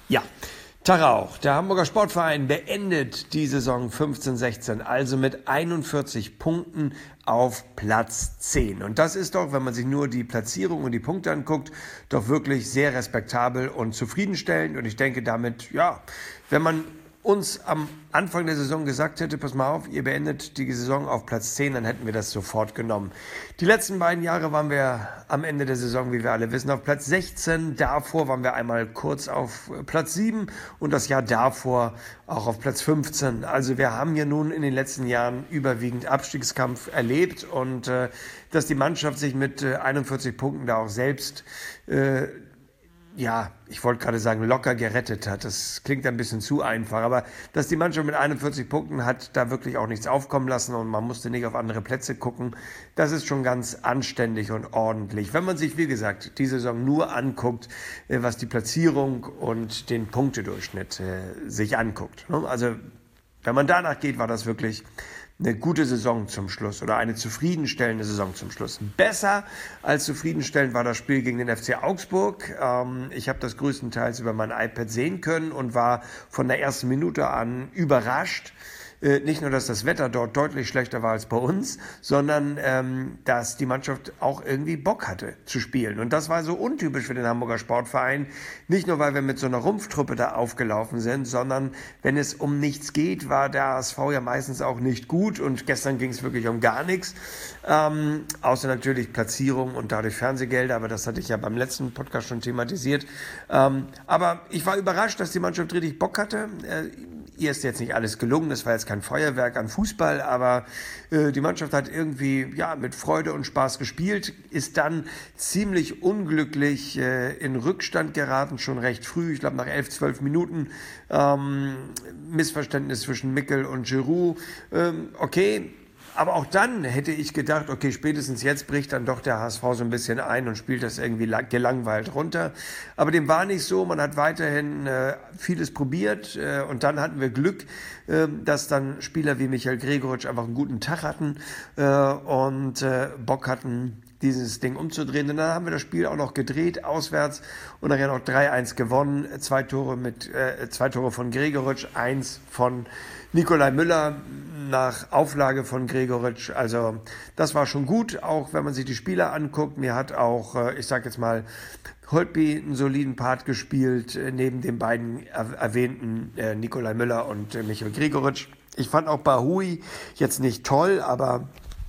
Ja, Tag auch. Der Hamburger Sportverein beendet die Saison 15/16, also mit 41 Punkten auf Platz 10. Und das ist doch, wenn man sich nur die Platzierung und die Punkte anguckt, doch wirklich sehr respektabel und zufriedenstellend. Und ich denke damit, ja, wenn man uns am Anfang der Saison gesagt hätte, pass mal auf, ihr beendet die Saison auf Platz 10, dann hätten wir das sofort genommen. Die letzten beiden Jahre waren wir am Ende der Saison, wie wir alle wissen, auf Platz 16. Davor waren wir einmal kurz auf Platz 7 und das Jahr davor auch auf Platz 15. Also wir haben ja nun in den letzten Jahren überwiegend Abstiegskampf erlebt und dass die Mannschaft sich mit 41 Punkten da auch selbst ich wollte gerade sagen, locker gerettet hat. Das klingt ein bisschen zu einfach, aber dass die Mannschaft mit 41 Punkten hat da wirklich auch nichts aufkommen lassen und man musste nicht auf andere Plätze gucken, das ist schon ganz anständig und ordentlich. Wenn man sich, wie gesagt, die Saison nur anguckt, was die Platzierung und den Punktedurchschnitt sich anguckt. Also, wenn man danach geht, war das wirklich eine gute Saison zum Schluss oder eine zufriedenstellende Saison zum Schluss. Besser als zufriedenstellend war das Spiel gegen den FC Augsburg. Ich habe das größtenteils über mein iPad sehen können und war von der ersten Minute an überrascht. Nicht nur, dass das Wetter dort deutlich schlechter war als bei uns, sondern dass die Mannschaft auch irgendwie Bock hatte zu spielen. Und das war so untypisch für den Hamburger Sportverein. Nicht nur, weil wir mit so einer Rumpftruppe da aufgelaufen sind, sondern wenn es um nichts geht, war der HSV ja meistens auch nicht gut. Und gestern ging es wirklich um gar nichts. Außer natürlich Platzierung und dadurch Fernsehgelder. Aber das hatte ich ja beim letzten Podcast schon thematisiert. Aber ich war überrascht, dass die Mannschaft richtig Bock hatte. Ihr ist jetzt nicht alles gelungen, das war jetzt kein Feuerwerk an Fußball, aber die Mannschaft hat irgendwie mit Freude und Spaß gespielt, ist dann ziemlich unglücklich in Rückstand geraten, schon recht früh, ich glaube nach 11, 12 Minuten, Missverständnis zwischen Mickel und Giroud, okay. Aber auch dann hätte ich gedacht, okay, spätestens jetzt bricht dann doch der HSV so ein bisschen ein und spielt das irgendwie gelangweilt runter. Aber dem war nicht so, man hat weiterhin vieles probiert und dann hatten wir Glück, dass dann Spieler wie Michael Gregoritsch einfach einen guten Tag hatten und Bock hatten, dieses Ding umzudrehen. Und dann haben wir das Spiel auch noch gedreht, auswärts und nachher noch 3-1 gewonnen. Zwei Tore von Gregoritsch, 1 von Nikolai Müller nach Auflage von Gregoritsch. Also das war schon gut, auch wenn man sich die Spieler anguckt. Mir hat auch, ich sag jetzt mal, Holtby einen soliden Part gespielt, neben den beiden erwähnten Nikolai Müller und Michael Gregoritsch. Ich fand auch Bahoui jetzt nicht toll, aber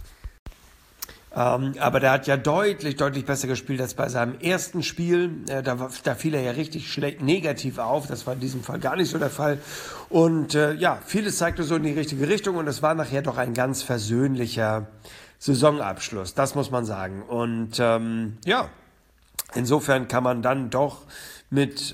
der hat ja deutlich besser gespielt als bei seinem ersten Spiel. Da fiel er ja richtig negativ auf. Das war in diesem Fall gar nicht so der Fall. Und vieles zeigte so in die richtige Richtung. Und es war nachher doch ein ganz versöhnlicher Saisonabschluss. Das muss man sagen. Und insofern kann man dann doch mit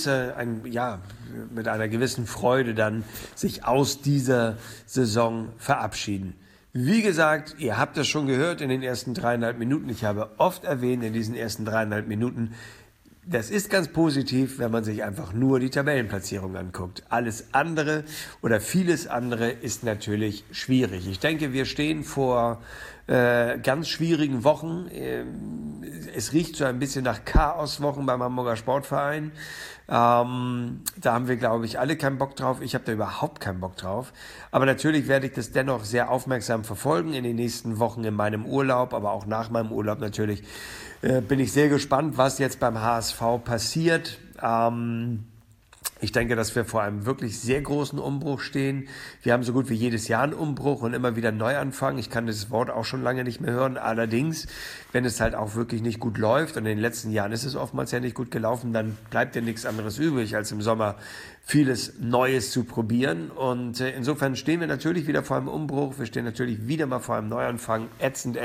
mit einer gewissen Freude dann sich aus dieser Saison verabschieden. Wie gesagt, ihr habt das schon gehört in den ersten 3,5 Minuten. Ich habe oft erwähnt in diesen ersten 3,5 Minuten, das ist ganz positiv, wenn man sich einfach nur die Tabellenplatzierung anguckt. Alles andere oder vieles andere ist natürlich schwierig. Ich denke, wir stehen vor ganz schwierigen Wochen. Es riecht so ein bisschen nach Chaoswochen beim Hamburger Sportverein. Da haben wir, glaube ich, alle keinen Bock drauf. Ich habe da überhaupt keinen Bock drauf. Aber natürlich werde ich das dennoch sehr aufmerksam verfolgen in den nächsten Wochen in meinem Urlaub, aber auch nach meinem Urlaub natürlich. Bin ich sehr gespannt, was jetzt beim HSV passiert. Ich denke, dass wir vor einem wirklich sehr großen Umbruch stehen. Wir haben so gut wie jedes Jahr einen Umbruch und immer wieder einen Neuanfang. Ich kann das Wort auch schon lange nicht mehr hören. Allerdings, wenn es halt auch wirklich nicht gut läuft, und in den letzten Jahren ist es oftmals ja nicht gut gelaufen, dann bleibt ja nichts anderes übrig, als im Sommer vieles Neues zu probieren. Und insofern stehen wir natürlich wieder vor einem Umbruch. Wir stehen natürlich wieder mal vor einem Neuanfang. Ätzend.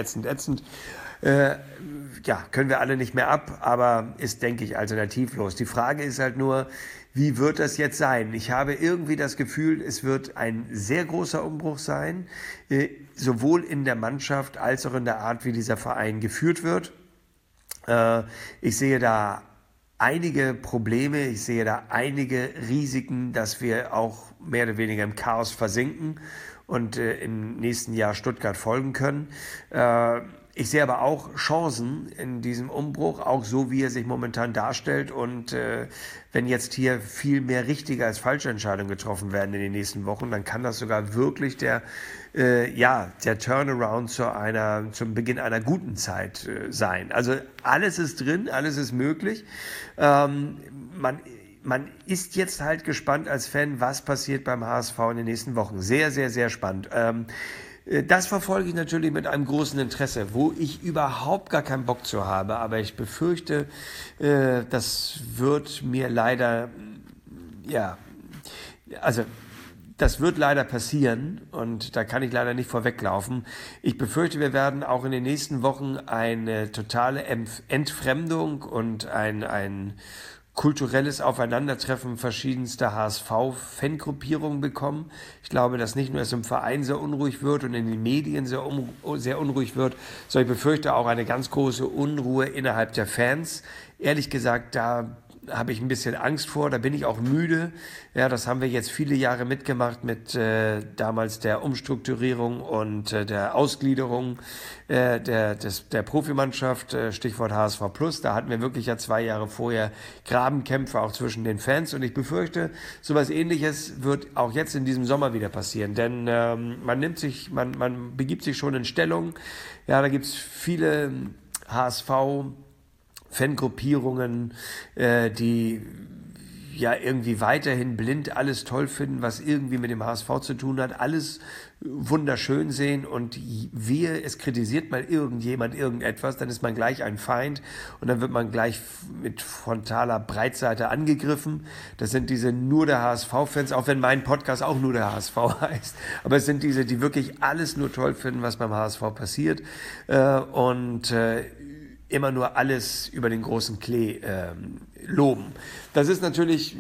Können wir alle nicht mehr ab, aber ist, denke ich, alternativlos. Die Frage ist halt nur, wie wird das jetzt sein? Ich habe irgendwie das Gefühl, es wird ein sehr großer Umbruch sein, sowohl in der Mannschaft als auch in der Art, wie dieser Verein geführt wird. Ich sehe da einige Probleme, ich sehe da einige Risiken, dass wir auch mehr oder weniger im Chaos versinken und im nächsten Jahr Stuttgart folgen können. Ich sehe aber auch Chancen in diesem Umbruch, auch so wie er sich momentan darstellt. Und wenn jetzt hier viel mehr richtige als falsche Entscheidungen getroffen werden in den nächsten Wochen, dann kann das sogar wirklich der Turnaround zum Beginn einer guten Zeit sein. Also alles ist drin, alles ist möglich. Man ist jetzt halt gespannt als Fan, was passiert beim HSV in den nächsten Wochen. Sehr, sehr, sehr spannend. Das verfolge ich natürlich mit einem großen Interesse, wo ich überhaupt gar keinen Bock zu habe. Aber ich befürchte, das wird mir leider, das wird leider passieren und da kann ich leider nicht vorweglaufen. Ich befürchte, wir werden auch in den nächsten Wochen eine totale Entfremdung und ein kulturelles Aufeinandertreffen verschiedenster HSV-Fangruppierungen bekommen. Ich glaube, dass nicht nur es im Verein sehr unruhig wird und in den Medien sehr unruhig wird, sondern ich befürchte auch eine ganz große Unruhe innerhalb der Fans. Ehrlich gesagt, da habe ich ein bisschen Angst vor, da bin ich auch müde. Ja, das haben wir jetzt viele Jahre mitgemacht mit damals der Umstrukturierung und der Ausgliederung der Profimannschaft, Stichwort HSV Plus. Da hatten wir wirklich ja 2 Jahre vorher Grabenkämpfe auch zwischen den Fans und ich befürchte, sowas Ähnliches wird auch jetzt in diesem Sommer wieder passieren, denn man begibt sich schon in Stellung. Ja, da gibt es viele HSV Fangruppierungen, die ja irgendwie weiterhin blind alles toll finden, was irgendwie mit dem HSV zu tun hat, alles wunderschön sehen und es kritisiert mal irgendjemand irgendetwas, dann ist man gleich ein Feind und dann wird man gleich mit frontaler Breitseite angegriffen. Das sind diese nur der HSV-Fans, auch wenn mein Podcast auch nur der HSV heißt, aber es sind diese, die wirklich alles nur toll finden, was beim HSV passiert und immer nur alles über den großen Klee loben. Das ist natürlich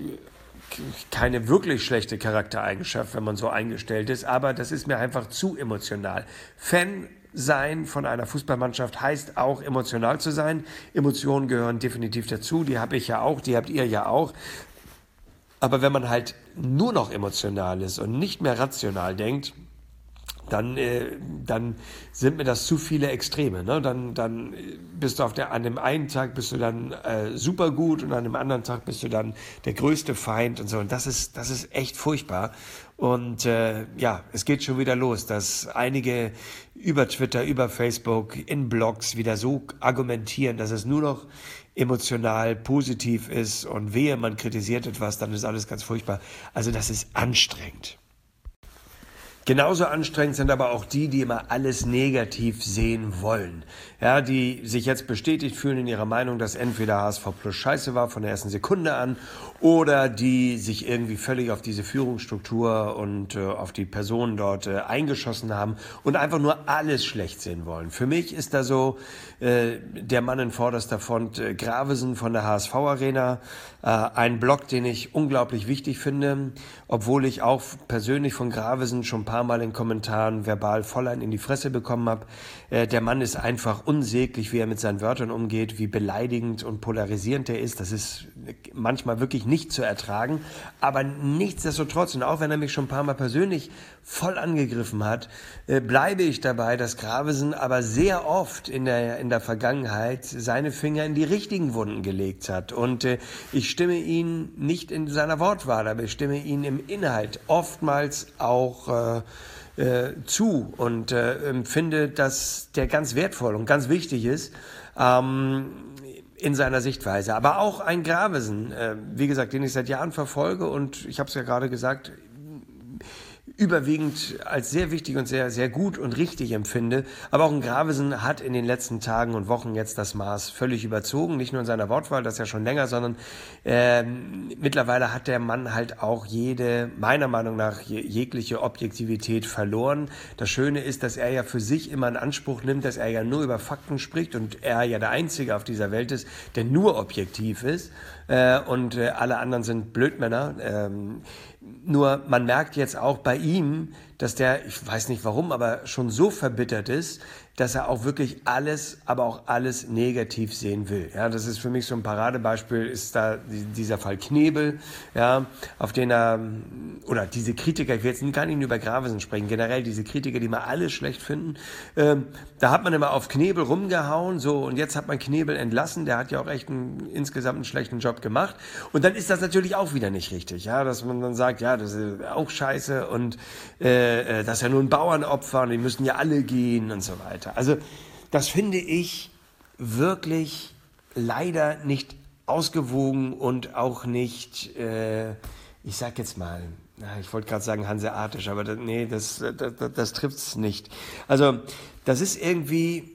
keine wirklich schlechte Charaktereigenschaft, wenn man so eingestellt ist, aber das ist mir einfach zu emotional. Fan sein von einer Fußballmannschaft heißt auch emotional zu sein. Emotionen gehören definitiv dazu, die habe ich ja auch, die habt ihr ja auch. Aber wenn man halt nur noch emotional ist und nicht mehr rational denkt, dann sind mir das zu viele Extreme. Ne? Dann bist du an dem einen Tag bist du dann super gut und an dem anderen Tag bist du dann der größte Feind und so. Und das ist echt furchtbar. Und es geht schon wieder los, dass einige über Twitter, über Facebook, in Blogs wieder so argumentieren, dass es nur noch emotional positiv ist und wehe, man kritisiert etwas, dann ist alles ganz furchtbar. Also das ist anstrengend. Genauso anstrengend sind aber auch die immer alles negativ sehen wollen. Ja, die sich jetzt bestätigt fühlen in ihrer Meinung, dass entweder HSV Plus scheiße war von der ersten Sekunde an oder die sich irgendwie völlig auf diese Führungsstruktur und auf die Personen dort eingeschossen haben und einfach nur alles schlecht sehen wollen. Für mich ist da so der Mann in vorderster Front, Gravesen von der HSV Arena, ein Blog, den ich unglaublich wichtig finde, obwohl ich auch persönlich von Gravesen schon ein paar Mal in Kommentaren verbal voll einen in die Fresse bekommen habe. Der Mann ist einfach unsäglich, wie er mit seinen Wörtern umgeht, wie beleidigend und polarisierend er ist. Das ist manchmal wirklich nicht zu ertragen. Aber nichtsdestotrotz, und auch wenn er mich schon ein paar Mal persönlich voll angegriffen hat, bleibe ich dabei, dass Gravesen aber sehr oft in der Vergangenheit seine Finger in die richtigen Wunden gelegt hat. Und ich stimme ihm nicht in seiner Wortwahl, aber ich stimme ihm im Inhalt oftmals auch zu und finde, dass der ganz wertvoll und ganz wichtig ist in seiner Sichtweise. Aber auch ein Gravesen, wie gesagt, den ich seit Jahren verfolge und ich habe es ja gerade gesagt, überwiegend als sehr wichtig und sehr, sehr gut und richtig empfinde. Aber auch ein Gravesen hat in den letzten Tagen und Wochen jetzt das Maß völlig überzogen. Nicht nur in seiner Wortwahl, das ja schon länger, sondern mittlerweile hat der Mann halt auch meiner Meinung nach, jegliche Objektivität verloren. Das Schöne ist, dass er ja für sich immer in Anspruch nimmt, dass er ja nur über Fakten spricht und er ja der Einzige auf dieser Welt ist, der nur objektiv ist. Und alle anderen sind Blödmänner. Nur man merkt jetzt auch bei ihm, dass der, ich weiß nicht warum, aber schon so verbittert ist, dass er auch wirklich alles, aber auch alles negativ sehen will. Ja, das ist für mich so ein Paradebeispiel, ist da dieser Fall Knebel, ja, auf den er, oder diese Kritiker, ich will jetzt gar nicht über Gravesen sprechen, generell diese Kritiker, die mal alles schlecht finden, da hat man immer auf Knebel rumgehauen, so, und jetzt hat man Knebel entlassen, der hat ja auch echt insgesamt einen schlechten Job gemacht, und dann ist das natürlich auch wieder nicht richtig, ja, dass man dann sagt, ja, das ist auch scheiße, und das ist ja nur ein Bauernopfer, und die müssen ja alle gehen, und so weiter. Also das finde ich wirklich leider nicht ausgewogen und auch nicht, ich sag jetzt mal, ich wollte gerade sagen hanseatisch, aber das trifft es nicht. Also das ist irgendwie,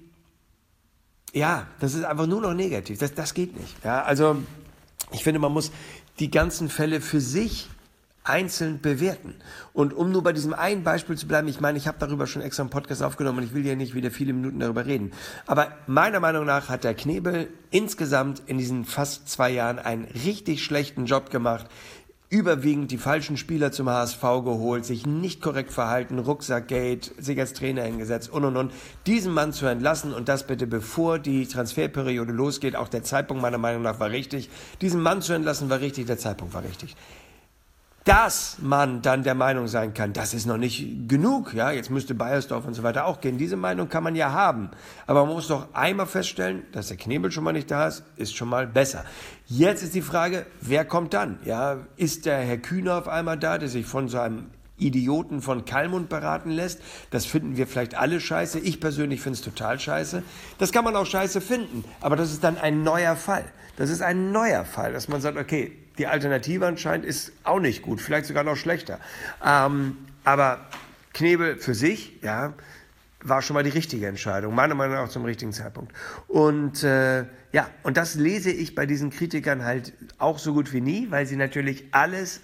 ja, das ist einfach nur noch negativ, das geht nicht. Ja, also ich finde, man muss die ganzen Fälle für sich einzeln bewerten. Und um nur bei diesem einen Beispiel zu bleiben, ich meine, ich habe darüber schon extra einen Podcast aufgenommen und ich will ja nicht wieder viele Minuten darüber reden. Aber meiner Meinung nach hat der Knebel insgesamt in diesen fast 2 Jahren einen richtig schlechten Job gemacht, überwiegend die falschen Spieler zum HSV geholt, sich nicht korrekt verhalten, Rucksackgate, sich als Trainer hingesetzt und. Diesen Mann zu entlassen und das bitte bevor die Transferperiode losgeht, auch der Zeitpunkt meiner Meinung nach war richtig. Diesen Mann zu entlassen war richtig, der Zeitpunkt war richtig. Dass man dann der Meinung sein kann, das ist noch nicht genug, ja, jetzt müsste Beiersdorf und so weiter auch gehen. Diese Meinung kann man ja haben. Aber man muss doch einmal feststellen, dass der Knebel schon mal nicht da ist schon mal besser. Jetzt ist die Frage, wer kommt dann? Ja, ist der Herr Kühner auf einmal da, der sich von so einem Idioten von Kallmund beraten lässt? Das finden wir vielleicht alle scheiße. Ich persönlich finde es total scheiße. Das kann man auch scheiße finden, aber das ist dann ein neuer Fall. Das ist ein neuer Fall, dass man sagt, okay, die Alternative anscheinend ist auch nicht gut, vielleicht sogar noch schlechter. Aber Knebel für sich, ja, war schon mal die richtige Entscheidung, meiner Meinung nach auch zum richtigen Zeitpunkt. Und und das lese ich bei diesen Kritikern halt auch so gut wie nie, weil sie natürlich alles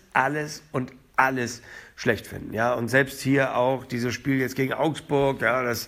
schlecht finden. Ja, und selbst hier auch dieses Spiel jetzt gegen Augsburg,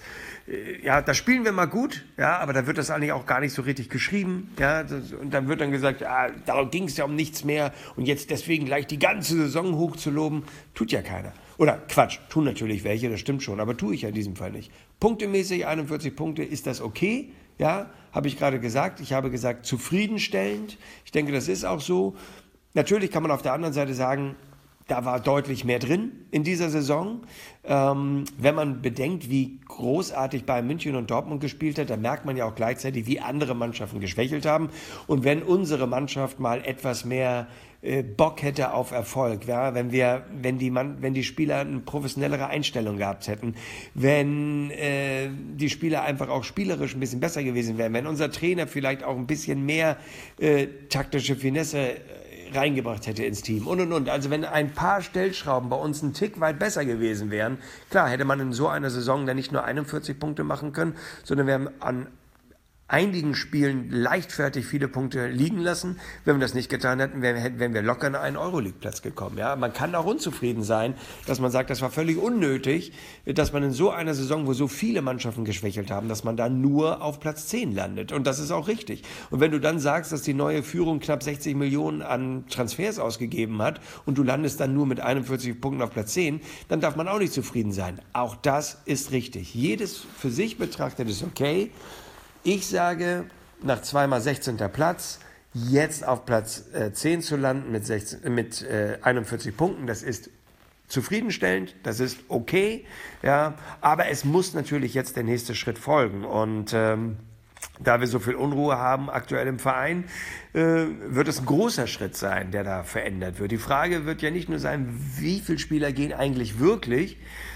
das spielen wir mal gut, ja, aber da wird das eigentlich auch gar nicht so richtig geschrieben, ja, und dann wird dann gesagt, darum ging es ja um nichts mehr und jetzt deswegen gleich die ganze Saison hochzuloben, tut ja keiner. Oder Quatsch, tun natürlich welche, das stimmt schon, aber tue ich ja in diesem Fall nicht. Punktemäßig 41 Punkte, ist das okay? Ja, habe ich gerade gesagt. Ich habe gesagt, zufriedenstellend. Ich denke, das ist auch so. Natürlich kann man auf der anderen Seite sagen, da war deutlich mehr drin in dieser Saison. Wenn man bedenkt, wie großartig Bayern München und Dortmund gespielt hat, dann merkt man ja auch gleichzeitig, wie andere Mannschaften geschwächelt haben. Und wenn unsere Mannschaft mal etwas mehr Bock hätte auf Erfolg, ja, wenn die Spieler eine professionellere Einstellung gehabt hätten, wenn die Spieler einfach auch spielerisch ein bisschen besser gewesen wären, wenn unser Trainer vielleicht auch ein bisschen mehr taktische Finesse reingebracht hätte ins Team und. Also wenn ein paar Stellschrauben bei uns einen Tick weit besser gewesen wären, klar, hätte man in so einer Saison dann nicht nur 41 Punkte machen können, sondern wir haben an einigen Spielen leichtfertig viele Punkte liegen lassen. Wenn wir das nicht getan hätten, wären wir locker in einen Euroleague-Platz gekommen. Ja? Man kann auch unzufrieden sein, dass man sagt, das war völlig unnötig, dass man in so einer Saison, wo so viele Mannschaften geschwächelt haben, dass man da nur auf Platz 10 landet. Und das ist auch richtig. Und wenn du dann sagst, dass die neue Führung knapp 60 Millionen an Transfers ausgegeben hat und du landest dann nur mit 41 Punkten auf Platz 10, dann darf man auch nicht zufrieden sein. Auch das ist richtig. Jedes für sich betrachtet ist okay. Ich sage, nach 2-mal 16. Platz, jetzt auf Platz 10 zu landen mit 41 Punkten, das ist zufriedenstellend, das ist okay, ja, aber es muss natürlich jetzt der nächste Schritt folgen und da wir so viel Unruhe haben aktuell im Verein, wird es ein großer Schritt sein, der da verändert wird. Die Frage wird ja nicht nur sein, wie viele Spieler gehen eigentlich wirklich,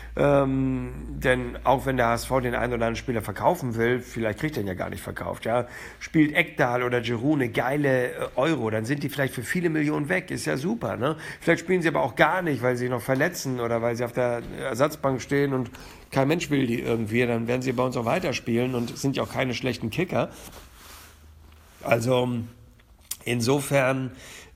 denn auch wenn der HSV den einen oder anderen Spieler verkaufen will, vielleicht kriegt er ihn ja gar nicht verkauft, ja, spielt Ekdal oder Giroud eine geile Euro, dann sind die vielleicht für viele Millionen weg, ist ja super, ne? Vielleicht spielen sie aber auch gar nicht, weil sie noch verletzen oder weil sie auf der Ersatzbank stehen und kein Mensch will die irgendwie, dann werden sie bei uns auch weiterspielen und sind ja auch keine schlechten Kicker. Also insofern,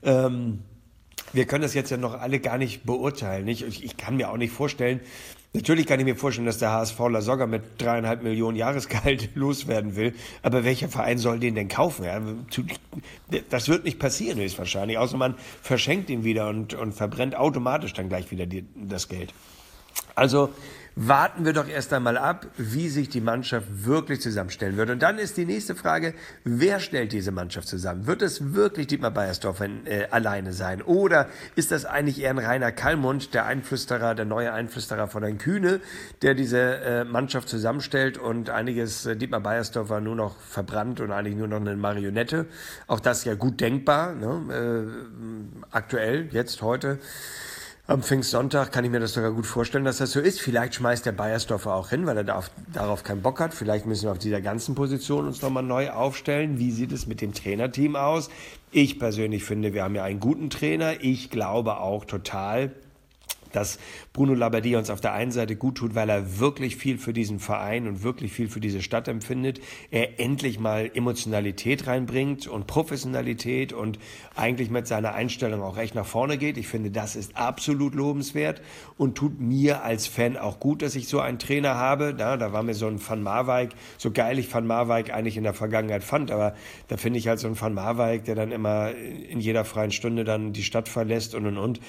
wir können das jetzt ja noch alle gar nicht beurteilen. Ich kann mir auch nicht vorstellen, natürlich kann ich mir vorstellen, dass der HSV Lasogga mit 3,5 Millionen Jahresgehalt loswerden will, aber welcher Verein soll den denn kaufen? Ja, das wird nicht passieren höchstwahrscheinlich, außer man verschenkt ihn wieder und verbrennt automatisch dann gleich wieder das Geld. Also warten wir doch erst einmal ab, wie sich die Mannschaft wirklich zusammenstellen wird. Und dann ist die nächste Frage, wer stellt diese Mannschaft zusammen? Wird es wirklich Dietmar Beiersdorfer alleine sein? Oder ist das eigentlich eher ein Rainer Kallmund, der neue Einflüsterer von Herrn Kühne, der diese Mannschaft zusammenstellt und einiges Dietmar Beiersdorfer nur noch verbrannt und eigentlich nur noch eine Marionette? Auch das ja gut denkbar, ne? Aktuell, jetzt, heute. Am Pfingstsonntag kann ich mir das sogar gut vorstellen, dass das so ist. Vielleicht schmeißt der Beiersdorfer auch hin, weil er darauf keinen Bock hat. Vielleicht müssen wir auf dieser ganzen Position uns nochmal neu aufstellen. Wie sieht es mit dem Trainerteam aus? Ich persönlich finde, wir haben ja einen guten Trainer. Ich glaube auch total, dass Bruno Labbadia uns auf der einen Seite gut tut, weil er wirklich viel für diesen Verein und wirklich viel für diese Stadt empfindet. Er endlich mal Emotionalität reinbringt und Professionalität und eigentlich mit seiner Einstellung auch echt nach vorne geht. Ich finde, das ist absolut lobenswert und tut mir als Fan auch gut, dass ich so einen Trainer habe. Da war mir so ein Van Marwijk, so geil ich Van Marwijk eigentlich in der Vergangenheit fand, aber da finde ich halt so einen Van Marwijk, der dann immer in jeder freien Stunde dann die Stadt verlässt und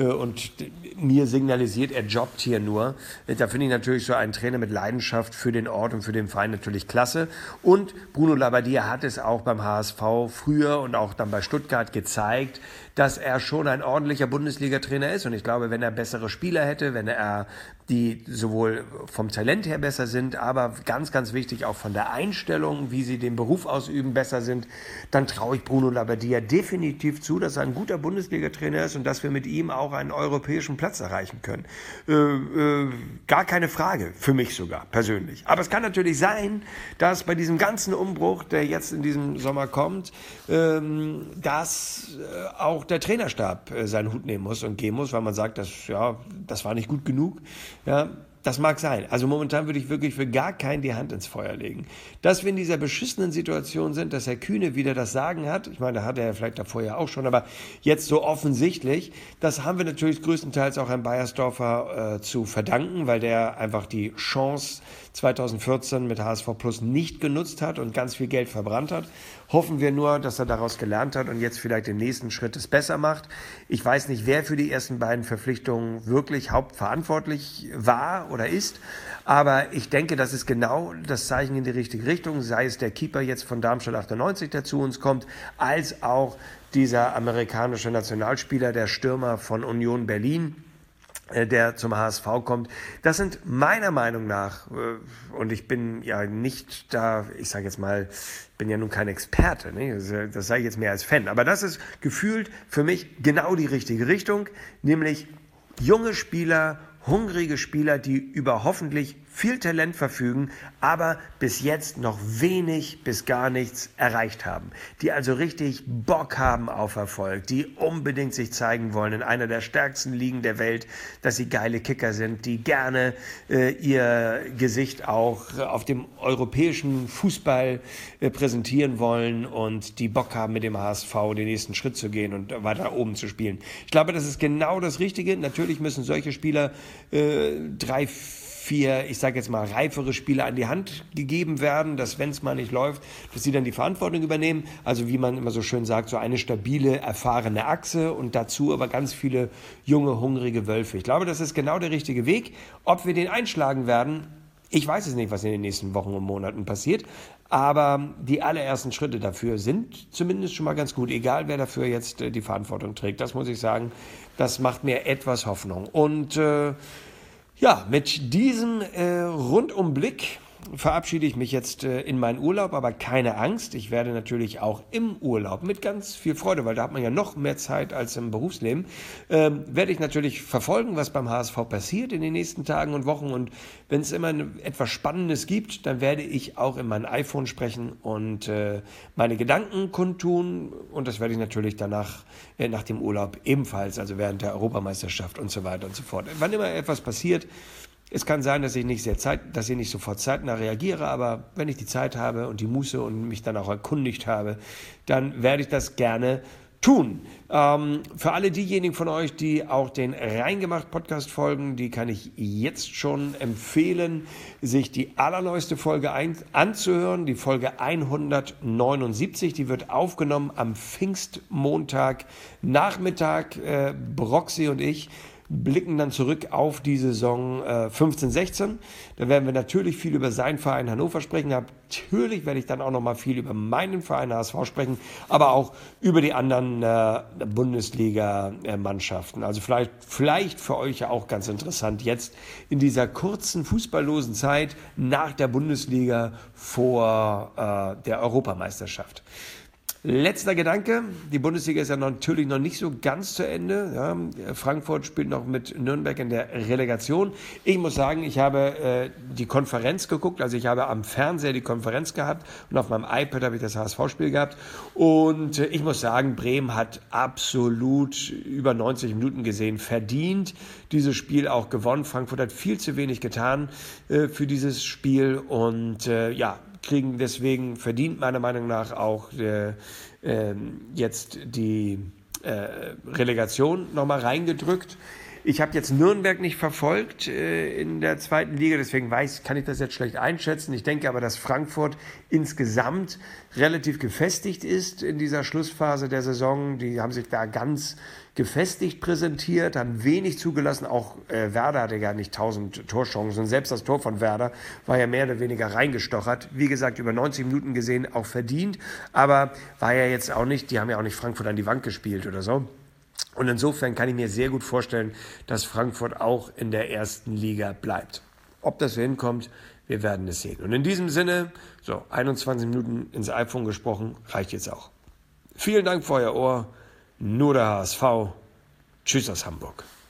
mir signalisiert, er jobbt hier nur. Da finde ich natürlich so einen Trainer mit Leidenschaft für den Ort und für den Verein natürlich klasse. Und Bruno Labbadia hat es auch beim HSV früher und auch dann bei Stuttgart gezeigt, dass er schon ein ordentlicher Bundesliga-Trainer ist. Und ich glaube, wenn er bessere Spieler hätte, wenn er die sowohl vom Talent her besser sind, aber ganz, ganz wichtig auch von der Einstellung, wie sie den Beruf ausüben, besser sind, dann traue ich Bruno Labbadia definitiv zu, dass er ein guter Bundesliga-Trainer ist und dass wir mit ihm auch einen europäischen Platz erreichen können. Gar keine Frage, für mich sogar persönlich. Aber es kann natürlich sein, dass bei diesem ganzen Umbruch, der jetzt in diesem Sommer kommt, dass auch der Trainerstab seinen Hut nehmen muss und gehen muss, weil man sagt, das war nicht gut genug. Ja, das mag sein. Also momentan würde ich wirklich für gar keinen die Hand ins Feuer legen. Dass wir in dieser beschissenen Situation sind, dass Herr Kühne wieder das Sagen hat, ich meine, da hat er ja vielleicht davor ja auch schon, aber jetzt so offensichtlich, das haben wir natürlich größtenteils auch Herrn Beiersdorfer zu verdanken, weil der einfach die Chance 2014 mit HSV Plus nicht genutzt hat und ganz viel Geld verbrannt hat. Hoffen wir nur, dass er daraus gelernt hat und jetzt vielleicht den nächsten Schritt es besser macht. Ich weiß nicht, wer für die ersten beiden Verpflichtungen wirklich hauptverantwortlich war oder ist, aber ich denke, das ist genau das Zeichen in die richtige Richtung, sei es der Keeper jetzt von Darmstadt 98, der zu uns kommt, als auch dieser amerikanische Nationalspieler, der Stürmer von Union Berlin, der zum HSV kommt. Das sind meiner Meinung nach, und ich bin ja nicht da, ich sage jetzt mal, bin ja nun kein Experte, ne? Das sage ich jetzt mehr als Fan, aber das ist gefühlt für mich genau die richtige Richtung, nämlich junge Spieler, hungrige Spieler, die über hoffentlich viel Talent verfügen, aber bis jetzt noch wenig bis gar nichts erreicht haben. Die also richtig Bock haben auf Erfolg, die unbedingt sich zeigen wollen in einer der stärksten Ligen der Welt, dass sie geile Kicker sind, die gerne ihr Gesicht auch auf dem europäischen Fußball präsentieren wollen und die Bock haben, mit dem HSV den nächsten Schritt zu gehen und weiter oben zu spielen. Ich glaube, das ist genau das Richtige. Natürlich müssen solche Spieler 3, 4, ich sage jetzt mal, reifere Spieler an die Hand gegeben werden, dass, wenn es mal nicht läuft, dass sie dann die Verantwortung übernehmen. Also wie man immer so schön sagt, so eine stabile, erfahrene Achse und dazu aber ganz viele junge, hungrige Wölfe. Ich glaube, das ist genau der richtige Weg. Ob wir den einschlagen werden, ich weiß es nicht, was in den nächsten Wochen und Monaten passiert, aber die allerersten Schritte dafür sind zumindest schon mal ganz gut, egal wer dafür jetzt die Verantwortung trägt. Das muss ich sagen, das macht mir etwas Hoffnung. Und mit diesem Rundumblick verabschiede ich mich jetzt in meinen Urlaub, aber keine Angst, ich werde natürlich auch im Urlaub mit ganz viel Freude, weil da hat man ja noch mehr Zeit als im Berufsleben, werde ich natürlich verfolgen, was beim HSV passiert in den nächsten Tagen und Wochen, und wenn es immer etwas Spannendes gibt, dann werde ich auch in mein iPhone sprechen und meine Gedanken kundtun, und das werde ich natürlich danach, nach dem Urlaub ebenfalls, also während der Europameisterschaft und so weiter und so fort. Wann immer etwas passiert, es kann sein, dass ich nicht sofort zeitnah reagiere, aber wenn ich die Zeit habe und die Muße und mich dann auch erkundigt habe, dann werde ich das gerne tun. Für alle diejenigen von euch, die auch den Reingemacht-Podcast folgen, die kann ich jetzt schon empfehlen, sich die allerneueste Folge anzuhören, die Folge 179, die wird aufgenommen am Pfingstmontag Nachmittag, Broxy und ich. blicken dann zurück auf die Saison 15/16. Da werden wir natürlich viel über seinen Verein Hannover sprechen. Natürlich werde ich dann auch nochmal viel über meinen Verein HSV sprechen, aber auch über die anderen Bundesliga-Mannschaften. Also vielleicht für euch ja auch ganz interessant, jetzt in dieser kurzen fußballlosen Zeit nach der Bundesliga vor der Europameisterschaft. Letzter Gedanke, die Bundesliga ist ja natürlich noch nicht so ganz zu Ende. Ja, Frankfurt spielt noch mit Nürnberg in der Relegation. Ich muss sagen, ich habe die Konferenz geguckt, also ich habe am Fernseher die Konferenz gehabt und auf meinem iPad habe ich das HSV-Spiel gehabt. Und ich muss sagen, Bremen hat absolut über 90 Minuten gesehen verdient dieses Spiel auch gewonnen. Frankfurt hat viel zu wenig getan für dieses Spiel und kriegen deswegen verdient meiner Meinung nach auch jetzt die Relegation nochmal reingedrückt. Ich habe jetzt Nürnberg nicht verfolgt in der zweiten Liga, deswegen kann ich das jetzt schlecht einschätzen. Ich denke aber, dass Frankfurt insgesamt relativ gefestigt ist in dieser Schlussphase der Saison. Die haben sich da ganz gefestigt präsentiert, haben wenig zugelassen. Auch Werder hatte gar nicht 1000 Torchancen. Und selbst das Tor von Werder war ja mehr oder weniger reingestochert. Wie gesagt, über 90 Minuten gesehen auch verdient. Aber war ja jetzt auch nicht, die haben ja auch nicht Frankfurt an die Wand gespielt oder so. Und insofern kann ich mir sehr gut vorstellen, dass Frankfurt auch in der ersten Liga bleibt. Ob das so hinkommt, wir werden es sehen. Und in diesem Sinne, 21 Minuten ins iPhone gesprochen, reicht jetzt auch. Vielen Dank für euer Ohr. Nur der HSV. Tschüss aus Hamburg.